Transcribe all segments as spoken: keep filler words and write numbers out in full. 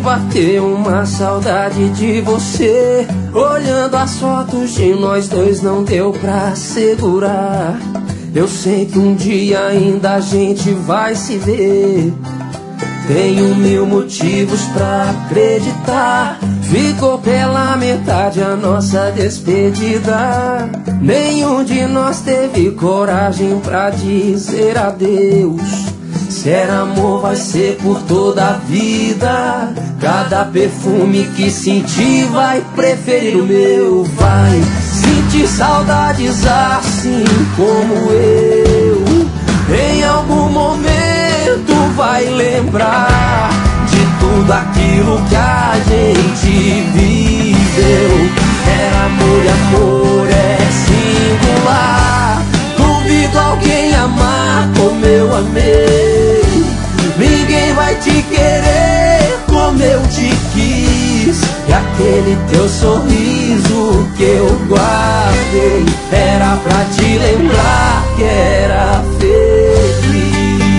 bateu uma saudade de você. Olhando as fotos de nós dois não deu pra segurar. Eu sei que um dia ainda a gente vai se ver. Tenho mil motivos pra acreditar. Ficou pela metade a nossa despedida. Nenhum de nós teve coragem pra dizer adeus. Se era amor vai ser por toda a vida. Cada perfume que sentir vai preferir o meu. Vai sentir saudades assim como eu. Em algum momento vai lembrar de tudo aquilo que a gente viveu. Era amor e amor é singular. Duvido alguém amar como eu amei. Ninguém vai te querer como eu te quis. E aquele teu sorriso que eu guardei era pra te lembrar que era feliz.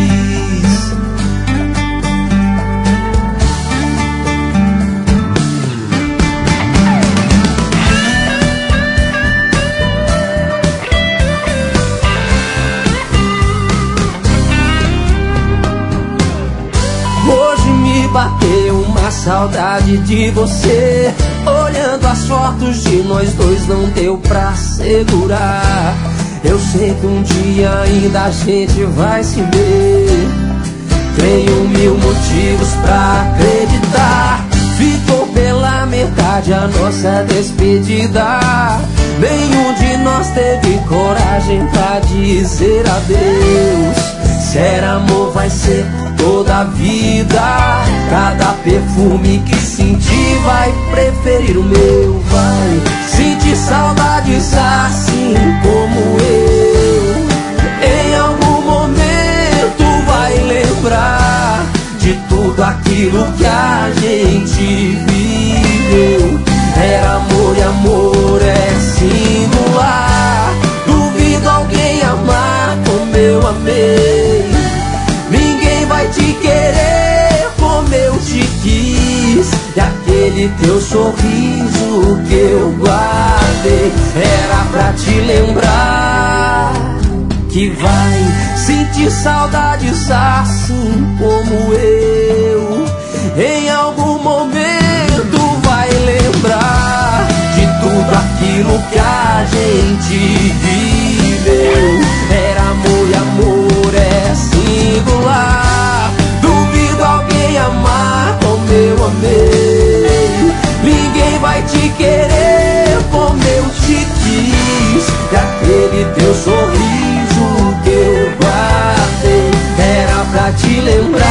Hoje me bateu uma saudade de você. Olhando as fotos de nós dois não deu pra segurar. Eu sei que um dia ainda a gente vai se ver. Tenho mil motivos pra acreditar. Ficou pela metade a nossa despedida. Nenhum de nós teve coragem pra dizer adeus. Se era amor vai ser toda a vida. Cada perfume que sentir vai preferir o meu. Vai sentir saudades assim como eu. Em algum momento vai lembrar de tudo aquilo que a gente viveu. Era amor e amor é singular. Duvido alguém amar como eu amei. Ninguém vai te querer como eu te quis. E aquele teu sorriso que eu guardei era pra te lembrar que vai sentir saudades assim como eu. Em algum momento vai lembrar de tudo aquilo que a gente viveu. Era amor e amor é singular. Duvido alguém amar como eu amei. Ninguém vai te querer como eu te quis. E aquele teu sorriso que eu guardei era pra te lembrar